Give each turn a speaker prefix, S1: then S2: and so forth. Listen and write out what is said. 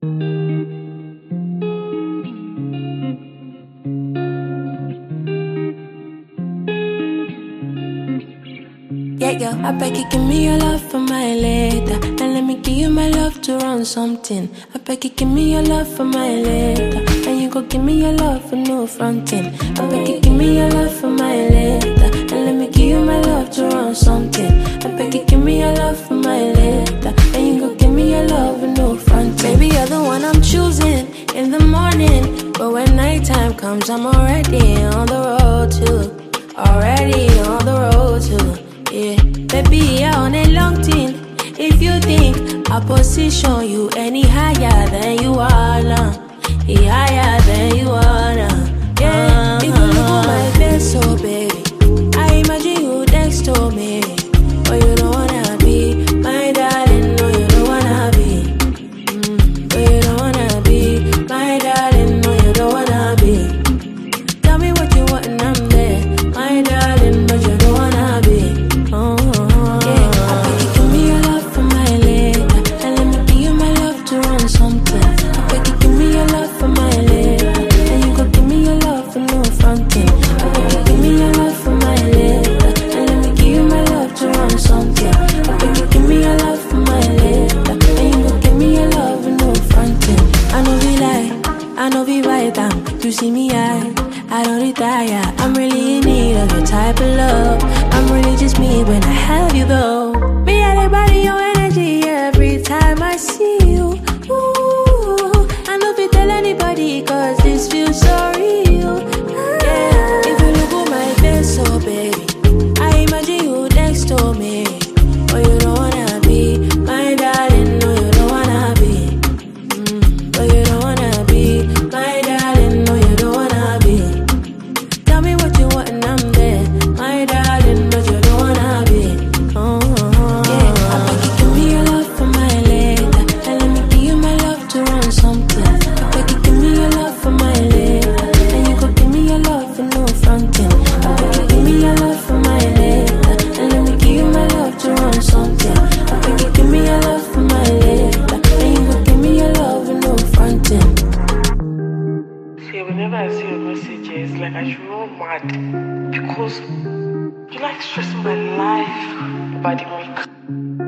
S1: I beg you, give me your love for my later. And let me give you my love to run something. I beg you, give me your love for my later. And you go give me your love for no fronting. I beg you, give me your love for my later. And let me give you my love to run something. I beg you, give me your love for my later. And you go give me your love for no fronting. Baby, you're the one I'm choosing in the morning. But when nighttime comes, I'm already on the road too. Already on the road too. Yeah, baby, yeah, on a long thing. If you think I position you any higher than you are now, higher than you are now. Yeah, if you look at my face, so baby, I imagine you next to me. But you don't wanna be my darling, no, you don't wanna be. But you don't wanna be my darling, no, you don't wanna be. Tell me what you want and I'm there, my darling, but you don't wanna be. You see me, I don't retire. I'm really in need of your type of love. I'm really just me when I have you though. Me, I body your energy every time I see you. Ooh, I know if you tell anybody cause this feels so real. Yeah, if you look at my face, so baby, I imagine you next to me. But you don't wanna be my darling, no, you don't wanna be. But you don't wanna be my darling, no, you don't wanna be. Tell me what you want and I'm there, my darling, but you don't wanna be. Yeah, I beg you, give me your love for my later. And let me give you my love to run something. I beg you, give me your love for my later. And you go give me your love for no fronting. I beg you, give me your love for my later. And let me give you my love to run something. I beg you, give me your love for my later. And you go give me your love for no fronting.
S2: See, whenever I see your messages, like I should run mad because you like stressing my life about the week.